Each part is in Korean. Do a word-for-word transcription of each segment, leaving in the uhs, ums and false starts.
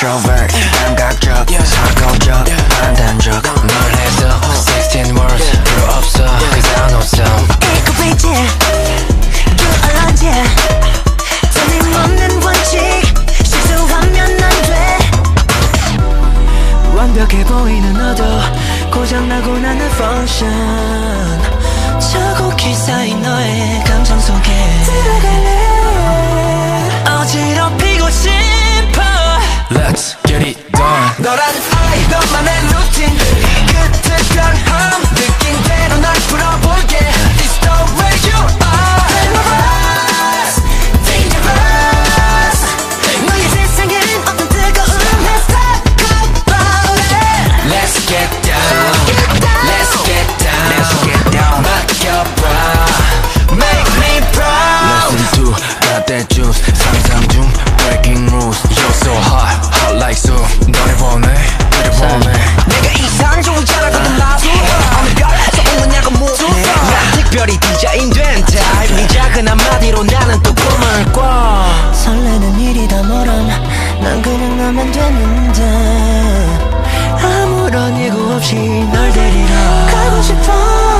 introvert 감각적 사고적 판단적 널 해서 sixteen words 필요 없어 cause I know some 에코베이지 유언제 틀림없는 원칙 실수하면 안돼 완벽해 보이는 너도 고장나고 나는 function 저곡히 쌓인 너의 감정 속에 들어갈래 어지럽히고 싶어 Let's get it done 너란 I 너만의 루틴 끝에 변함 느낀 대로 날 풀어볼게 It's the way you are Glamorous, dangerous 너의 세상엔 어떤 뜨거운 Let's talk about it Let's get down Let's get down Let's get down 맡겨봐 Make me proud Listen to got that juice 상상 중 breaking rules You're so hot hot like so 너를 보내 너를 보내 내가 이상주의자라거든 나도 어느 별에서 온 거냐고 묻네 난 특별히 디자인된 타입 네 작은 한마디로 나는 또 꿈을 꿔 설레는 일이 다 너란 난 그냥 나면 되는데 아무런 예고 없이 널 데리러 가고 싶어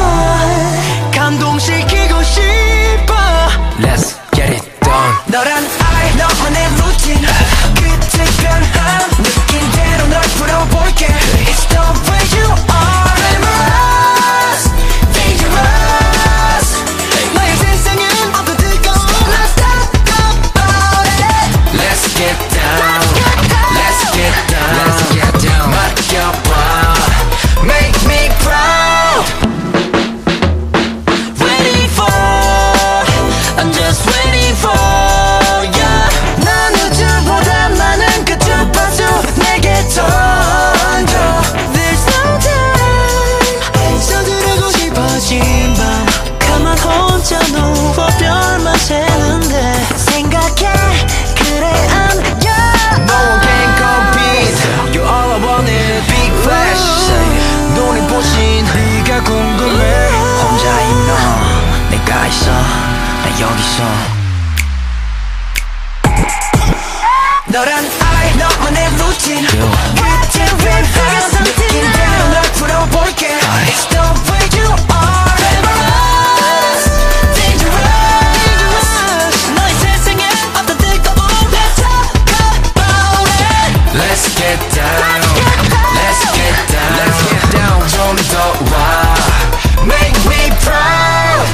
감동시키고 싶어 Let's get it done 너란 I 너만의 루틴 끝에 변함 느낀 대로 널 풀어볼게 It's the way you are Glamorous, dangerous 너의 세상은 어떤 뜨거운 Let's talk about it Let's get down Let's get down Let's get down 맡겨봐 Make me proud Ready for I'm just waiting for yeah 난 우주보다 많은 그 주파수 내게 던져 There's no time 서두르고 싶어진 밤 가만 혼자 누워 별만 새는데 생각해 그래 I'm young No one can compete You're all I wanted Big flash 눈이 부신 네가 궁금해 혼자인 너 내가 있어 나 여기 있어 너란 I 너만의 루틴 끝에 변함 느낀 대로 널 풀어볼게 It's the way you are Glamorous, dangerous 너의 세상에 어떤 뜨거운 Let's talk about it Let's get down Let's get down Let's get down 좀 더 와 Make me proud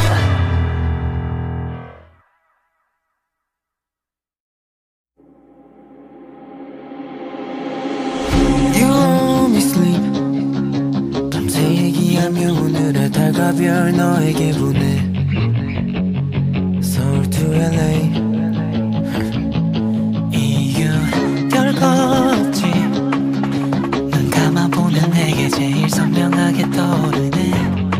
You only sleep 밤새 얘기하며 오늘의 달과 별 너에게 보내 서울 to 엘에이 이유 별거 없지 눈 감아보면 내게 제일 선명하게 떠오르네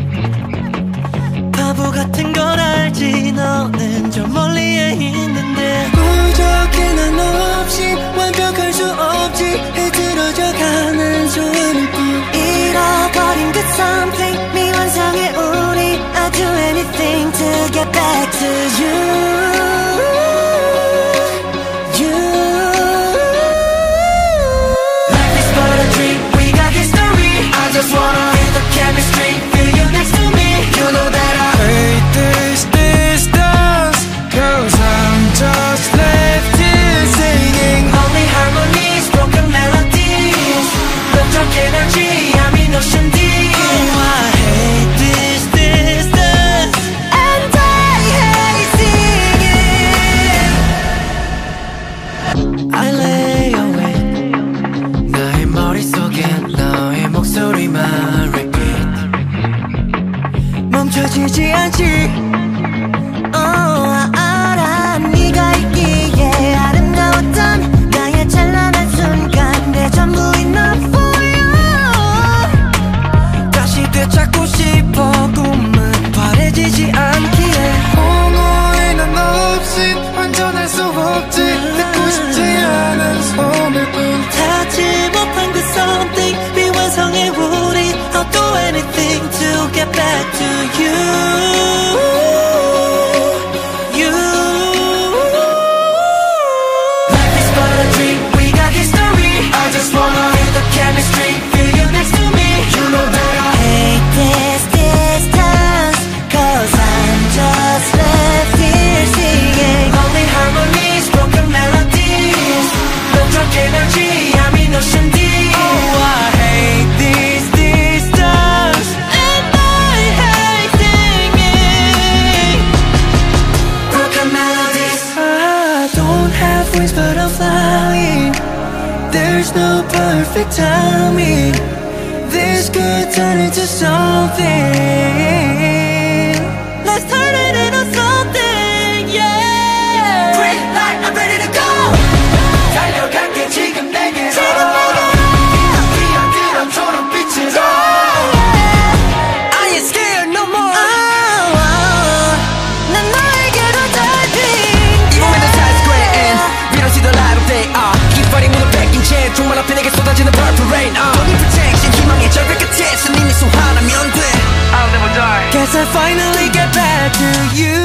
바보 같은 걸 알지 너는 저 멀리에 있는데 부족해 난 너 없이 완벽할 수 없지 흐트러져가는 소원일 뿐 잃어버린 그 something 미완성의 우리 I'd do anything to get back to you You Life is but a dream we got history I just wanna feel the chemistry feel you next to me You know that I hate this distance Cause I'm just left here singing Only harmonies, broken melodies 부족 energy, I'm in ocean deep Oh, I hate this distance And I hate singing I lay awake 나의 머릿속에 너의 목소리만 repeat 멈춰지지 않지 Oh, 알아 네가 있기에 아름다웠던 나의 찬란한 순간 내 전부 enough for you 다시 되찾고 싶어 꿈은 바래지지 않기에 공허해 난 없이 완전할 수 없지 듣고 싶지 않은 소리뿐 닿지 못한 그 something 미완성의 우리 I'll do anything to get back to you no perfect timing. This could turn into something. Let's turn it into something, yeah. Green light, I'm ready to go. 달려갈게 지금 내게로. 지금 내게로. 기억들은 초록빛으로. I ain't scared no more. Oh, oh. 난 너에게로 diving. 이 몸에는 tight square and we don't see the light of day. Uh, keep fighting with a backing chain. 총만 앞에 내게 쏟아지는 purple rain. Uh, don't need protection. 희망의 절벽 끝에서 네 미소 하나면 돼. I'll never die. Guess I finally get back to you.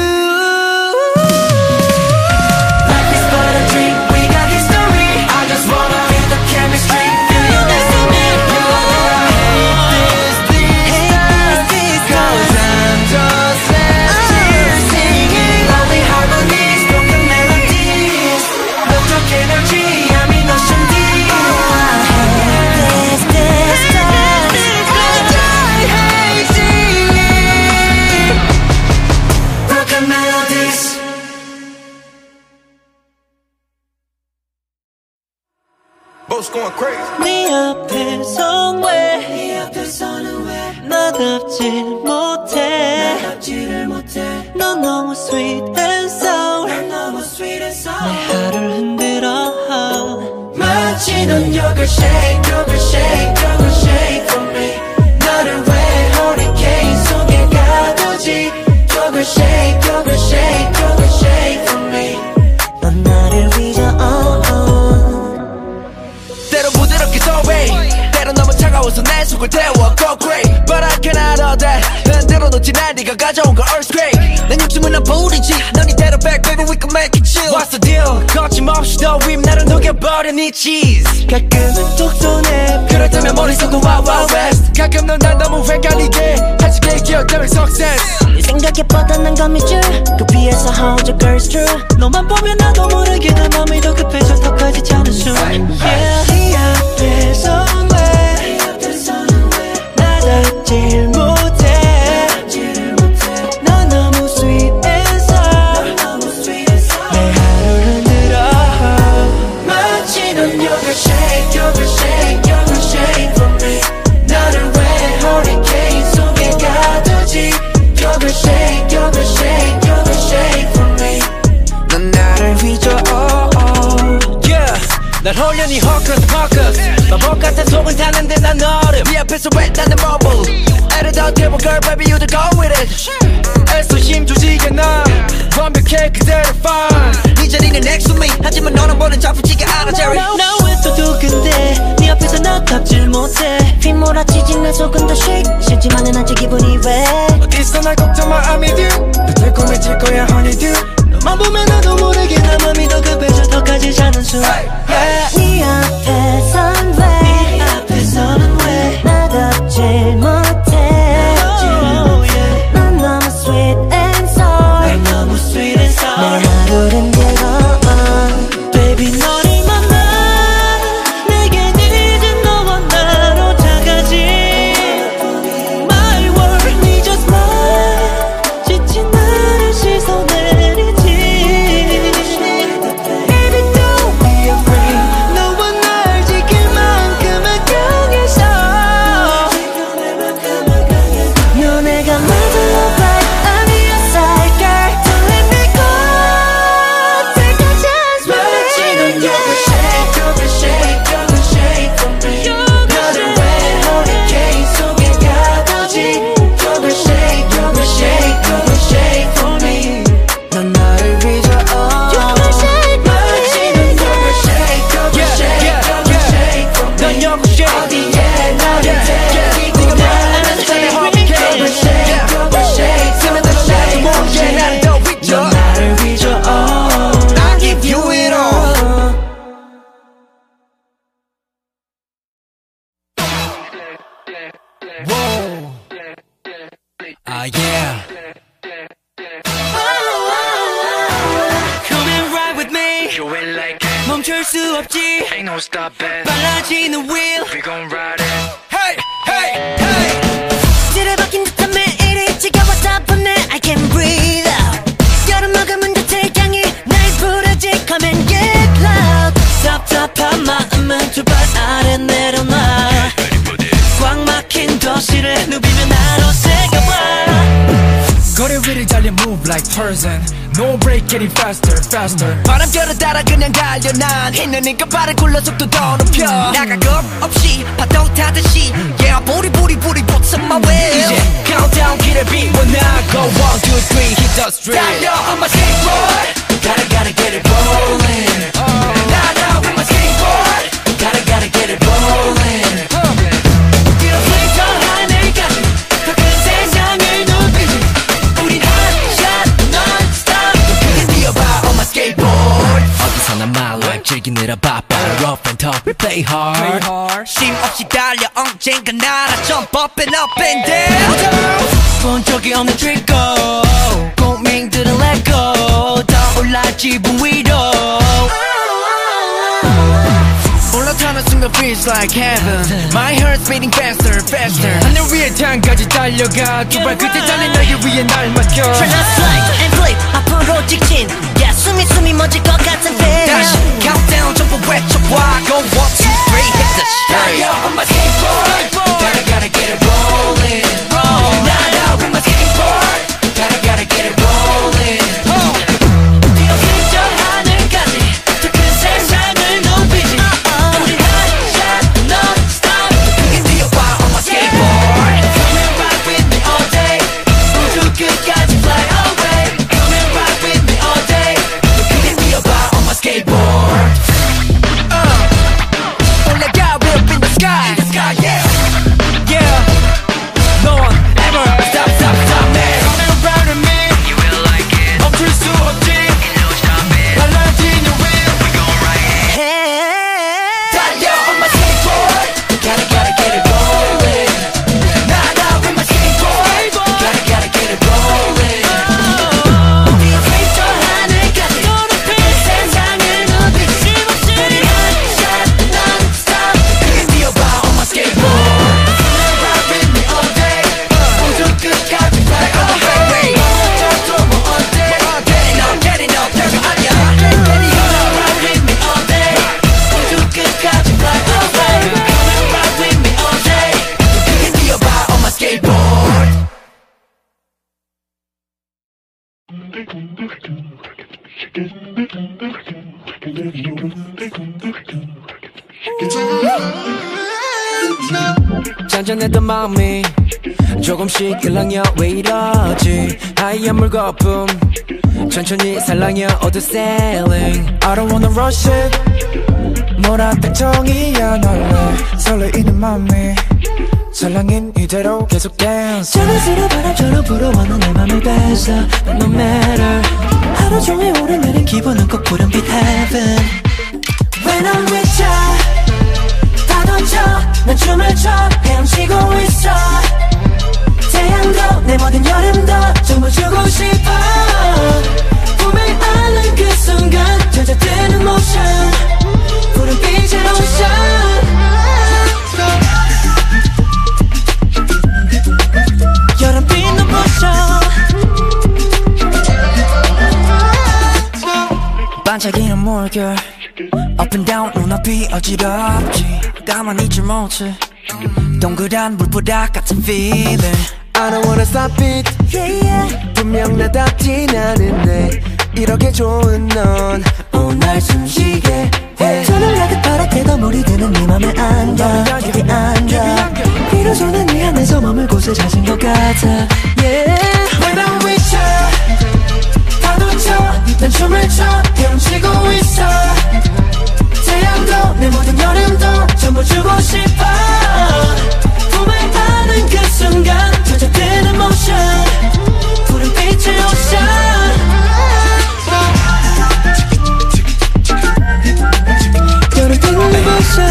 Life is but a dream. We got history. I just wanna feel the chemistry. Feel you next to me. You know that I hate this distance. Cause I'm just left here singing lonely harmonies, broken melodies. 너적 energy, I'm in ocean deep. I hate this distance. And I hate singing broken melodies. Both going crazy. 네 앞에선 왜, 네 앞에서는 왜 나답질 못해, 나답지를 못해. 넌 너무 sweet and sour, 넌 너무 sweet and sour. 내 하루를 흔들어. 마치 넌 you're shake, you're shake, you're shake for me. 너를 왜 hurricane 속에 가두지. You're shake, you're shake, you're shake for me. 넌 나를 잊어. Oh, oh. 때로 부드럽게 소리, 때로 너무 차가워서 내 속을 태워. Go crazy, but I cannot all that. 흔들어 놓지 날 네가 가져온 건 earthquake. 난 욕심은 안 부리지, 넌 이대로 back baby we can make it chill. What's the deal? 거침없이 더 윗 나를 녹여버린 이 cheese. 가끔은 톡쏘네, 그렇다면 머릿속은 wild wild west. 가끔 넌 날 너무 헷갈리게 하지게 기억되면 success. 네 생각에 뻗어난 거미줄, 그 위에서 hold your girls true. 너만 보면 나도 모르게 내 맘이 더 급해져 더 커지지 않은 숨. Yeah. 네 앞에선 왜, 네 앞에서는 왜 나답질 못해, 나답지를 못해. 넌 너무 sweet and sour, 넌 너무 sweet and sour. 내 하루를 흔들어. 마치 넌 you're shake, you're shake, you're shake for me. 너를 왜 hurricane 속에 가두지. You're shake, you're shake, you're shake for me. 넌 나를 잊어. Oh, oh. Yeah. 난 홀연히 hawkers, hawkers. 마법 같은 속은 타는데 난 너를 네 앞에서 왜 나는 mobile. 애를 더 태워 girl baby you to go with it. 애써 힘 조직에 나 완벽해 그대로 fine. 네 자리는 next to me. 하지만 너는 보는 잡히지가 않아 Jerry. 나 왜 또 두근데 네 앞에서 나답질 못해. 휘몰아치진 내 속은 더 shake. 싫지만은 아직 기분이 왜. 어디서 날 걱정 마 I'm with you. 더 달콤해질 거야 honeydew. 너만 보면 나도 모르게 내 맘이 더 급해져 더 가지지 않은 숨. Yeah. 네 앞에선 왜, 네 앞에서는 왜 나답질 못해. Oh, yeah. 넌 너무 sweet and sour, 넌 너무 sweet and sour. 내 하루를 흔들어. Baby 너를 만나 내겐 이제 너와 나로 작아진 My world need just mine. 지친 나를 씻어내리지. Baby don't be afraid. 너와 날 지킬 만큼은 강해서. 연애가 맞아 right. I'm your side girl. Don't let me go. Take a chance with me. 마치 넌 you're shake, you're shake, you're shake for me. 너를 왜 hurricane 속에 가두지. You're shake, you're shake, you're shake for me. 넌 나를 잊어. You're shake, 마치 넌 you're shake, you're shake, you're shake for me. 넌 you're shake. 어디에 나를 데리고 가. You're shake, you're shake, you're shake for me. 넌 나를 잊어. I give you it all. Whoa. Ah yeah. Come and ride with me. You ain't like it, 멈출 수 없지. ain't no stopping. 빨라지는 wheel. We gon' ride it. Hey, hey, hey. 지뢰박힌 듯한 매일이 지겨워서 아프네. I can't breathe out. 여름 머금은 듯한 향이 날 부르지. Come and get loud. 섭섭한 마음은 두 번 거리 위를 달려 move like Tarzan. No break getting faster faster. 바람결을 따라 그냥 달려 난 힘내니까 발을 굴러 속도 더 높여 나가 겁 없이 파도 타듯이 Yeah booty booty booty boots on my way 이제 countdown 길을 비워나고 one two three hit the street. 달려 on my skateboard Gotta gotta get it rolling 나가 with my skateboard Gotta gotta get it rolling 뛰어 슬쩍 하늘까지 더 큰 세상을 누비지 우린 hot shot non-stop 크게 뛰어봐 on my skateboard 어디서나 my life 즐기느라 바빠 Rough and tough we play hard 쉼 없이 달려 언젠가 날아 Jump up and up and down 본 적이 없는 트리거 고민들은 let go 더 올라 지붕 위로 올라타는 순간 feels like heaven My heart's beating faster faster 하늘 위에 태양까지 달려가 두 발 끝에 달린 너의 위에 날 맡겨 Try not slide and flip 앞으로 직진 Yeah 숨이 숨이 멎을 것 같은 feel 다시 countdown 전부 외쳐봐 Go one two three hit the street Now on my skateboard Gotta gotta get it rolling Now with my skateboard Gotta gotta get it rolling 뛰어 슬쩍 하늘까지 더 큰 세상을 누비지 우리 hot shot non-stop 크게 뛰어봐 on my skateboard Come and ride with me all day 우주 끝까지 fly away Come and ride with me all day 크게 뛰어봐 on my skateboard 올라가 up in the sky in the sky yeah Yeah No one ever stop stop stop me Coming around with me You will like it 멈출 수 없지 No stop it 달라진 your will We gon' ride it 달려 on my skateboard Gotta gotta get it rolling 나가 with my skateboard Gotta gotta get it rolling 뛰어 슬쩍 하늘까지 더 높이 세상을 누비지 우리 hot shot non-stop 크게 뛰어봐 on my skateboard Come and ride with me all day 우주 끝까지 fly away 저도 뭐 어때 Getting up getting up 별거 아니야 Getting up ride with me all day 우주 끝까지 fly away Come and ride with me all day 크게 뛰어봐 on my skateboard 잔잔했던 마음이 조금씩 일랑여 왜 이러지 하얀 물거품 천천히 살랑여 어두 sailing I don't wanna rush it 뭐라든 정이야 날래 설레이는 마음이 설랑인 이대로 계속 dance 자연스러운 바람처럼 불어오는 내 맘을 뺏어 No matter 하루 종일 오르내린 기분은 꼭 푸른빛 heaven When I'm with ya 다 던져 난 춤을 춰 헤엄치고 있어 태양도 내 모든 여름도 전부 주고 싶어 꿈을 안는 그 순간 젖어드는 motion 푸른빛의 ocean 여름빛 눈부셔 반짝이는 물결 Up and down 눈앞이 어지럽지 가만히 있질 못해 동그란 물보다 같은 feeling I don't wanna stop it yeah, yeah. 분명 나답진 않은데 이렇게 좋은 넌 오늘 숨쉬게 해 저는 가득 바닥에도 물이 드는 네 맘에 앉아 깊이 앉아 비로소 난 네 안에서 머물 곳을 찾은 것 같아 yeah. When I'm with you 파도 쳐난 춤을 춰 헤엄치고 있어 태양도 내 모든 여름도 전부 주고 싶어 품을 안은 그 순간 젖어드는 motion 푸른빛의 ocean 여름빛 눈부셔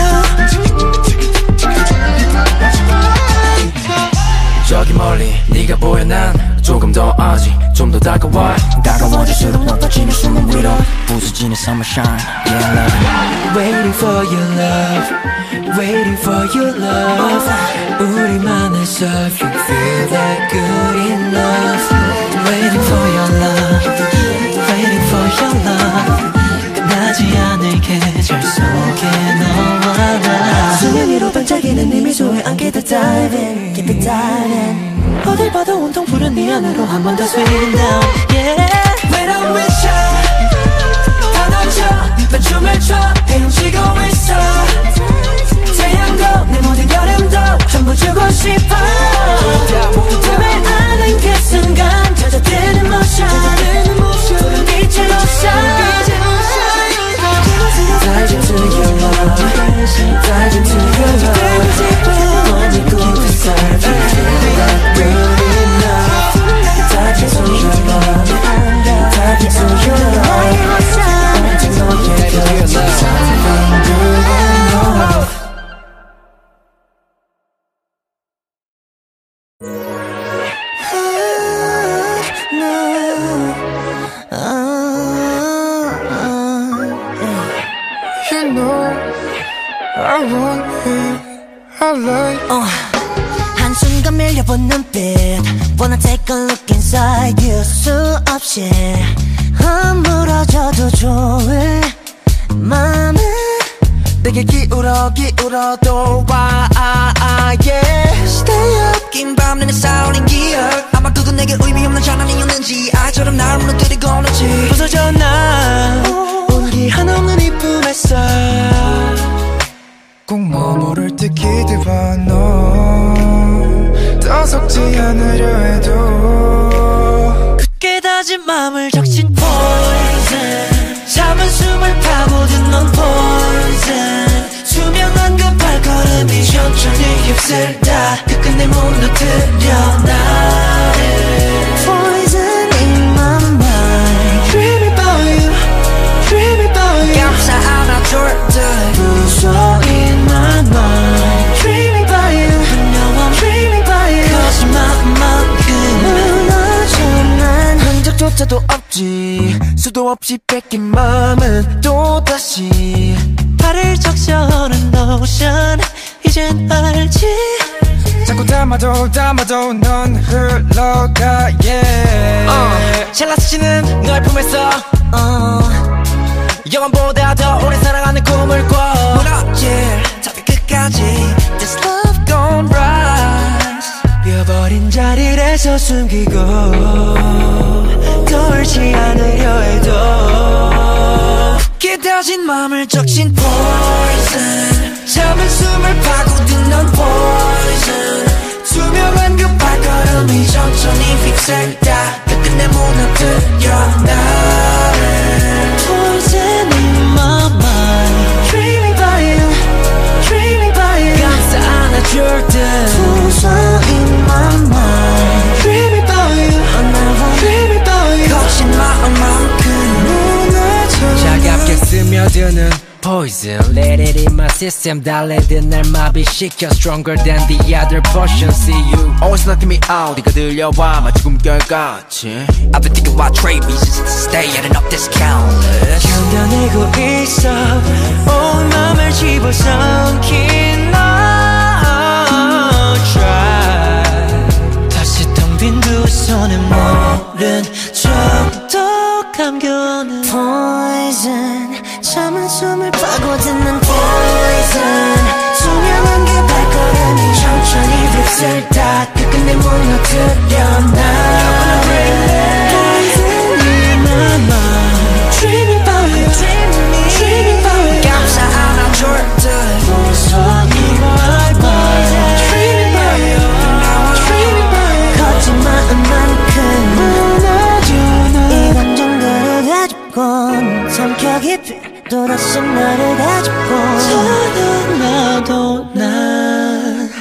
저기 멀리 네가 보여 난 조금 더 아직 좀 더 다가와 다가워질수록 높아지는 숨은 위로 부서지는 sunshine Yeah love Waiting for your love Waiting for your love 우리만의 surf You feel that good enough Waiting for your love Waiting for your love 끝나지 않을 계절 속에 너와 나 수면 위로 반짝이는 네 미소에 안기다 diving Keep it diving 어딜 봐도 온통 푸른 네 안으로 한 번 더 swing down yeah. When I'm with you 다 넘쳐 난 춤을 춰 헤엄치고 있어 태양도 내 모든 여름도 전부 주고 싶어 꿈에 안은 그 순간 젖어드는 모션 푸른 빛의 오션 Dive into your love Dive into your love Only go inside you feel that good enough Dive into your love Dive into your love Only know you're good Something good enough You know I want it I like 어, 한순간 밀려본 눈빛 Wanna take a look inside you 수없이 허물어져도 좋을 맘은 내게 기울어 기울어도 와 아, 아, yeah. Stay up 긴 밤 내내 쌓아올린 기억 아마 그건 내게 의미 없는 장난이었는지 아이처럼 날 무너뜨리고는지 부서져 난 온기 한없는 이쁨 햇살 꼭 머무를 듯 기대봐 너 더 속지 않으려 해도 굳게 다진 마음을 적신 poison 참은 숨을 파고든 넌 poison 투명한 그 발걸음이 천천히 휩쓸다 끝끝내 무너뜨려 나를 Poison in my mind Dreaming about you Dreaming about you 감싸 안아줄 듯 무서워 in my mind Dreaming about you I know I'm dreaming about you 거짓말만큼 무너져 난 흔적조차도 없지 수도 없이 뺏긴 마음은 또다시 발을 적셔오는 오션 이젠 알지 자꾸 담아도 담아도 넌 흘러가 yeah uh, 찰나스치는 너의 품에서 uh, 영원보다 더 오래 사랑하는 꿈을 꿔 무너질 답이 끝까지 This love gon' rise 비어버린 자리에서 숨기고 떠올지 않으려 해도 깨달진 마음을 적신 poison 참은 숨을 파고든 넌 poison 투명한 그 발걸음이 천천히 휩쓸다 끝끝내 무너뜨려 나를 Poison in my mind Dreaming about you Dreaming about you 감싸 안아줄 듯 무서워 in my mind Dreaming about you oh, now Dreaming about you 거친 마음만큼 무너져 차갑게 스며드는 poison Let it in my system 달래듯 날 마비시켜 Stronger than the other potion See you Always knocking me out 네가 들려와 마치 꿈결같이 I've been thinking why trade me Stay adding up this countless 견뎌내고 있어 온 맘을 집어삼킨 너 Try 다시 텅 빈 두 손에 모른 척도 감겨오는 Poison 참은 숨을 파고드는 Poison 투명한 그 발걸음이 천천히 휩쓸다 끝끝내 무너뜨려 나 Poison in my mind Dreaming about you Dreaming about you 감싸 안아줄 듯 무서워 in my mind Dreaming about you Dreaming about you 거친 마음만큼 무너져 이 감정들을 가지고 삼켜 깊이 또다시 나를 가지고 저도 나도 난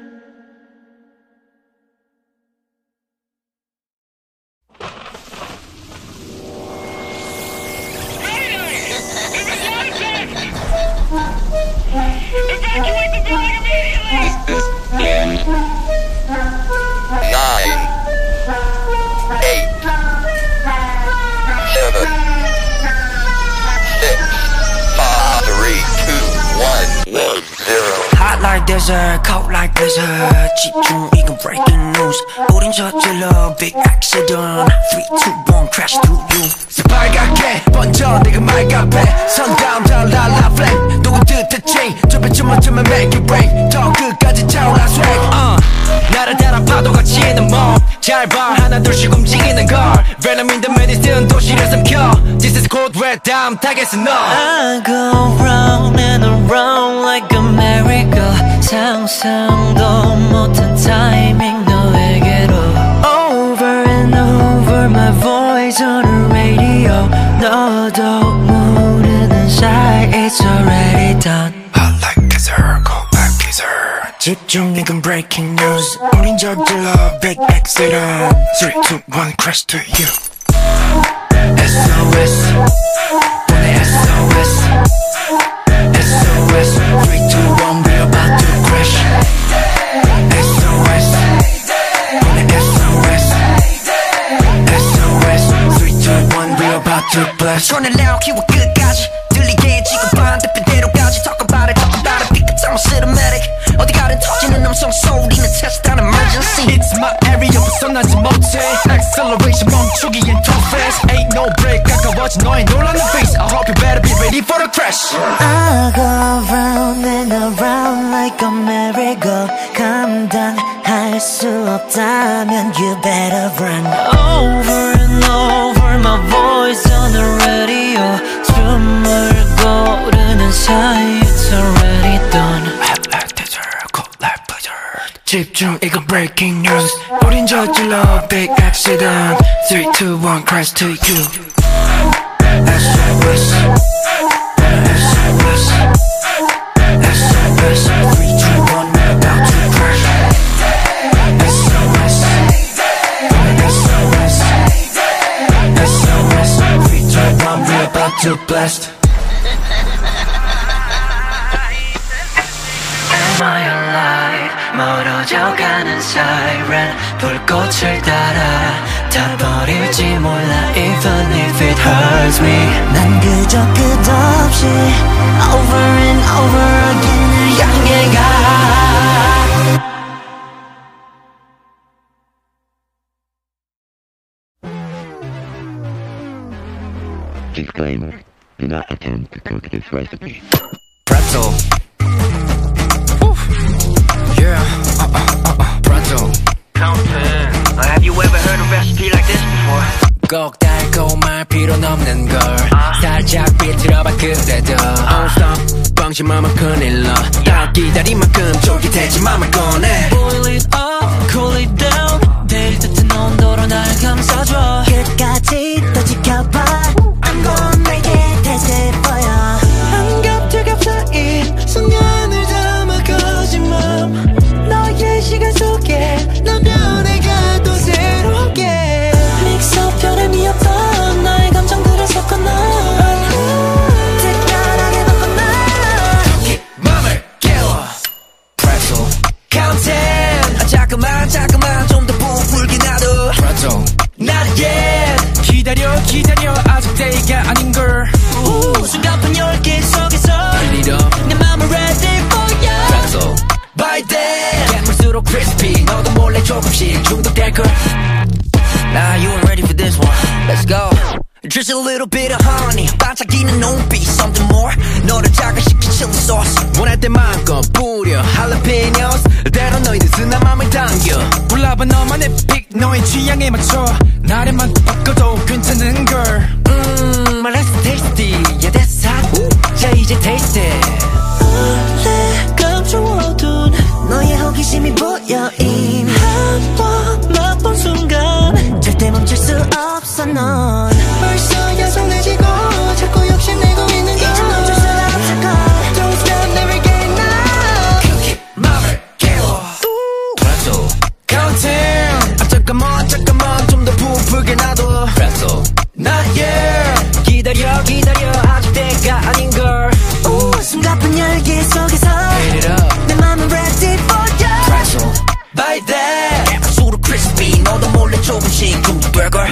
Hot like desert, cold like blizzard 집중 이건 breaking news 우린 저질러 big accident three, two, one crash through you 새빨갛게 번져 내가 말갑해 sundown down la la flame 녹은 듯했지 좁혀주면 쯤에 make it rain 저 끝까지 차올라 swag uh, 나를 따라 파도가 갇히는 몸 잘 봐 하나 둘씩 움직이는 걸 Venom in the medicine 도시를 삼켜 This is cold red 다음 타겟은 너 I go round and around like a merry-go 상상도 못한 타이밍 너에게로 Over and over my voice on the radio 너도 모르는 사이 it's already done Hot like geyser, cold like geyser 집중 이건 breaking news 우린 저질러 big accident three, two, one crash to you 에스오에스 보내 에스오에스 에스오에스 three, two, one we're about to crash 에스오에스 보내 에스오에스 에스오에스 three, two, one we're about to blast 손을 내어 키워 끝까지 들리게 지금 반대편대로까지 Talk about it, talk about it Pick up time, cinematic 어디 가든 터지는 음성 소리는 test an emergency It's my area 벗어나지 못해 Acceleration 멈추기엔 too fast Ain't no break 가까워진 너의 놀라는 face I hope you better be ready for the crash I go round and around like a merry-go 감당할 수 없다면 you better run Over and over my voice on the radio 숨을 고르는 사이 it's already done Hot like geyser, cold like blizzard 집중 이건 breaking news 우린 저질러 big accident three, two, one crash to you 에스오에스 에스오에스 에스오에스 three, two, one we're about to crash 에스오에스 에스오에스 에스오에스 three, two, one we're about to blast Am I alive? 멀어져가는 siren 불꽃을 따라 다 버릴지 몰라 even if it hurts me 난 그저 끝없이 over and over again 늘 향해 가 Disclaimer. Do not attempt to cook this recipe. Pretzel Yeah, uh, uh, uh, pretzel Counting Have you ever heard a recipe like this before? 꼭 달콤할 필요는 없는 걸 살짝 비틀어봐 그래도 Don't stop 방심하면 큰일 나딱 기다린 만큼 쫄깃해지만 말 꺼내 Boil it up, cool it down 내일 듯한 온도로 날 감싸줘 끝까지 또 지켜봐 I'm gonna make it taste it for ya 한겹 두겹 사이 순간을 담아 거진 맘 너의 시간 속에 난 변해가 또 새롭게 믹스업 변함이 없던 나의 감정들을 섞어 넌 특별하게 바꿔놔 맘을 깨워 Pretzel Counting 자꾸만 자꾸만 좀 더 부풀게 놔둬 Pretzel Not yet 기다려 기다려 아직 때가 아닌걸 우 순간판 열개 속에서 Light it up 내 맘을 ready for ya Pretzel By then 깨물수록 crispy 너도 몰래 조금씩 중독될걸 Now you ain't ready for this one Let's go Just a little bit of honey 반짝이는 눈빛 something more 너를 자극시킨 chili sauce 원할 때 마음껏 뿌려 jalapenos 때론 너희들 순한 맘을 당겨 골라봐 너만의 픽 너의 취향에 맞춰 나를만 바꿔도 괜찮은걸 음 my last tasty yeah that's hot 자 이제 taste it 원래 감추어둔 너의 호기심이 보여 이미 한번 맛본 순간 절대 멈출 수 없어 넌 벌써 야성해지고 자꾸 욕심내고 있는 걸 이제 멈출 수 없을 걸 Don't stop never get enough Cookie 맘을 깨워 Pretzel Counting 아 잠깐만 잠깐만 좀 더 부풀게 놔둬 Pretzel Not yet 기다려 기다려 아직 때가 아닌걸 오 숨가쁜 열기 속에서 Light it up 내 맘은 ready for ya Pretzel By then 깨물수록 crispy 너도 몰래 조금씩 중독될걸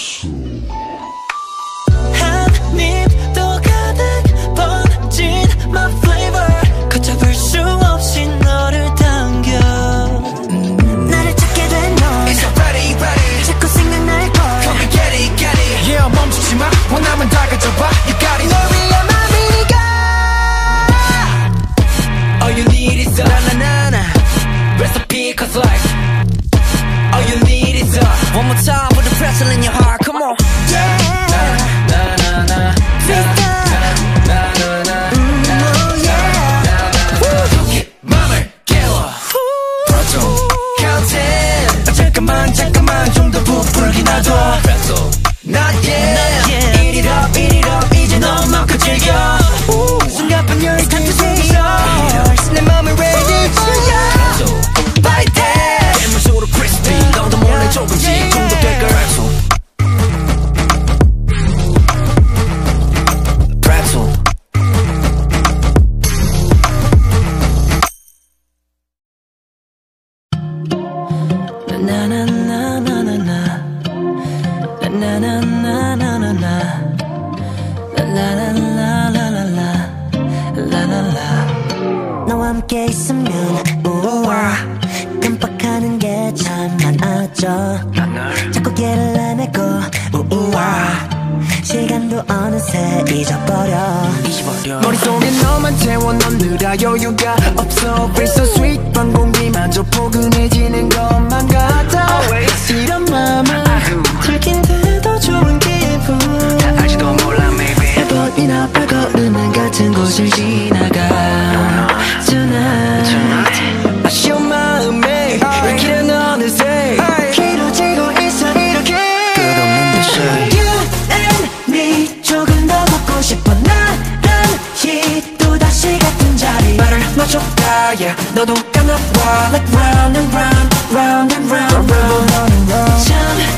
한입 더 가득 번진 my flavor 걷잡을 수 없이 너를 당겨 나를 찾게 된 너 It's ready ready 자꾸 생각날걸 Come and get it get it Yeah 멈추지 마 원하면 다 가져봐 You got it 널 위한 맘이니까 All you need is a na-na-na-na Recipe cause life Not yet Eat it up, eat it up 이제 너만큼 즐겨 순간뿐 열기 있어 내 맘을 ready for you Bite that 깨물소로 crispy 너도 몰래 조금씩 중독될 걸 Pretzel Na na na na na na Na na na na na na La la la la la la La la la 너와 함께 있으면 우와 깜빡하는 게 참 많아져 자꾸 길을 내내고 우와 시간도 어느새 잊어버려 머릿속에 너만 채워 넌느라 여유가 없어 Feel so sweet 밤 공기마저 포근해지는 것만 같아 이런 맘은 들킨데도 좋은 기분 알지도 몰라 maybe 몇 번이나 발걸음은 같은 곳을 지나가 Tonight 아쉬운 마음에 이 길은 어느새 길어지고 있어 이렇게 끝없는 듯이 You and me 조금 더 걷고 싶어 나란히 또다시 같은 자리 발을 맞춰가 yeah 너도 까나봐 Like round and round round and round round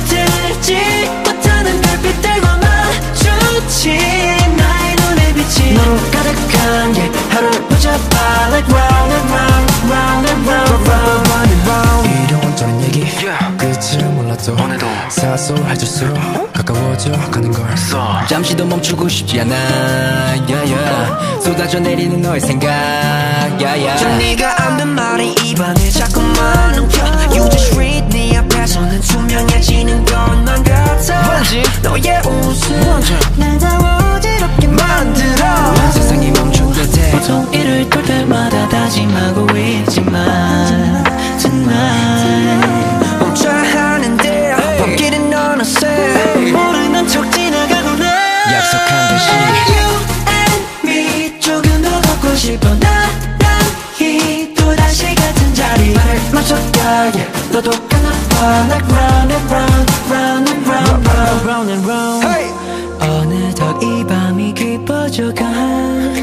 잠들지 못하는 별빛들과 마주치 나의 눈에 비친 너로 가득한 게 하루를 붙잡아 Like round and round round and round round and round 이런 온전한 얘기 끝을 몰라도 오늘도 사소해질수록 가까워져 가는 걸 잠시도 멈추고 싶지 않아 yeah, yeah. 쏟아져 내리는 너의 생각 yeah, yeah. 저 네가 안된 말이 입안에 자꾸만 엉켜 You just read 네 앞에서는 투명해지는 것만 같아 뭔지 너의 웃음 날 더 어지럽게 만들어 세상이 멈춘 듯해 보통 일을 돌 때마다 다짐하고 있지만 Tonight 멈춰야 하는데 밤길은 어느새 모르는 척 지나가고 나 약속한 듯이 You and me 조금 더 걷고 싶어 나란히 또다시 같은 자리 발을 맞춰가 yeah. 너도 까나봐 Like round and round round and round round round and round hey. 어느덧 이 밤이 깊어져간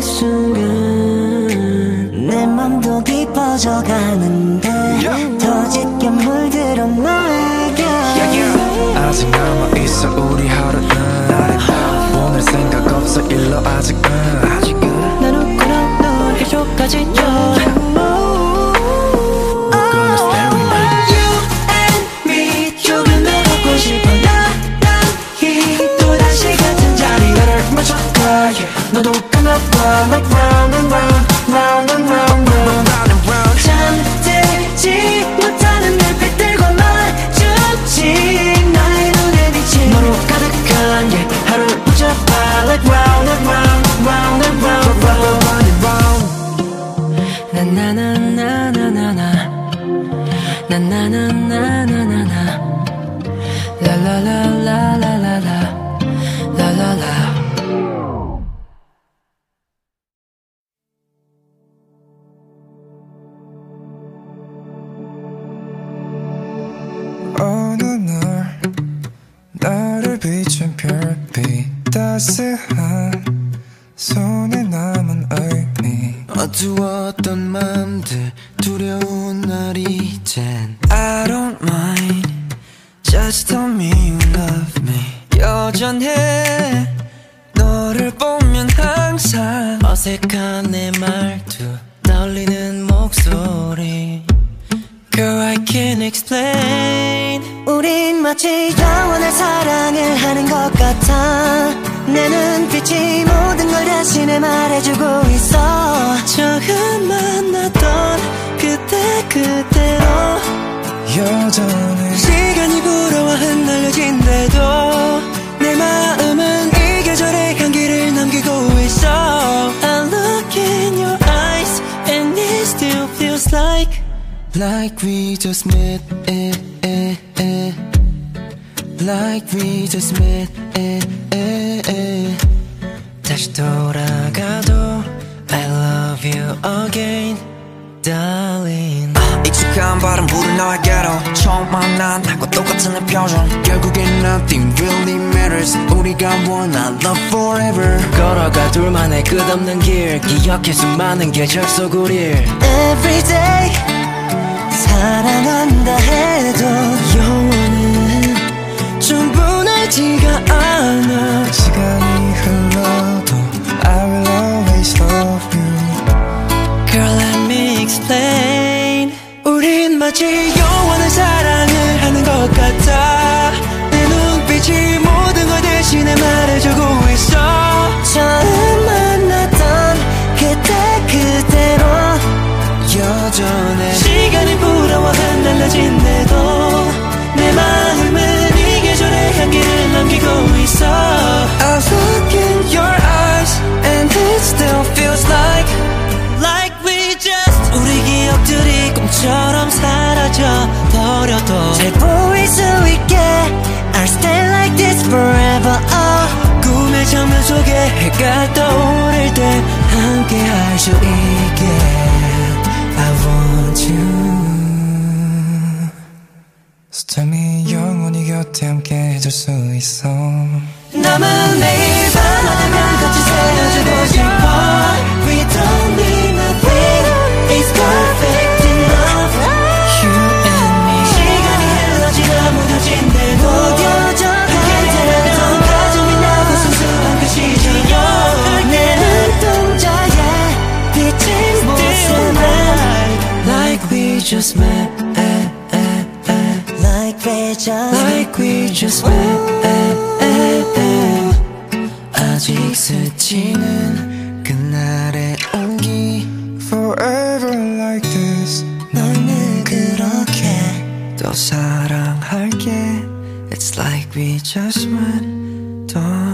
순간 내 맘도 깊어져 가는데 yeah. 더 짙게 물들어 너에게 yeah, yeah. 아직 남아있어 우리 하루는 오늘 생각 없어 일로 아직은 난 웃고는 널 해줘까지 너도 까나봐 Like round and round round and round round and round 잠들지 못하는 별빛들과 마주치 나의 눈에 비친 너로 가득한 게 하루를 붙잡아 Like round and round round and round round and round 나나나나나나나 나나나나나나나 라라라라라라라 라라라 어느 날 나를 비춘 별빛 따스한 손에 남은 의미 어두웠던 맘들 두려운 날 이젠 I don't mind Just tell me you love me 여전해 너를 보면 항상 어색한 내 말투 떨리는 목소리 Girl I can't explain 우린 마치 영원한 사랑을 하는 것 같아 내 눈빛이 모든 걸 대신에 말해주고 있어 처음 만났던 그때 그대로 여전히 시간이 불어와 흩날려진대도 내 마음은 이 계절의 향기를 남기고 있어 I look in your eyes and it still feels like Like we just met eh, eh, eh. Like we just met eh, eh, eh. 다시 돌아가도 I love you again darling 익숙한 발음 부른 너에게로 처음 만난 날과 똑같은 내 표정 결국엔 nothing really matters 우리가 원한 love forever 걸어가 둘만의 끝없는 길 기억해 수많은 계절 속 우릴 Everyday 사랑한다 해도 영원은 충분하지가 않아 시간이 흘러도 I will always love you Girl let me explain 우린 마치 영원한 사랑을 하는 것 같아 내 눈빛이 모든 걸 대신에 말해주고 있어 처음 만났던 그때 그대로 여전해 시간이 불어와 흩날려진대도 내 마음은 이 계절의 향기를 남기고 있어 I look in your eyes and it still feels like Like we just 우리 기억들이 꿈처럼 사라져 버려도 잘 보일 수 있게 I'll stay like this forever oh. 꿈의 장면 속에 해가 떠오를 때 함께 할 수 있게 I want you So tell me 영원히 곁에 함께 해줄 수 있어 남은 매일 밤만 되면 같이 새어지고 싶어 We don't need nothing It's perfect enough You and me 시간이 흘러 지나 무뎌진대도 무뎌져 간절했던 가슴이 나고 순수한 그 시절 내 눈동자에 비친 모습만 Like we just met Like we just Like we just met 아직 스치는 그날의 온기 Forever like this 널 늘 그렇게 또 사랑할게 It's like we just met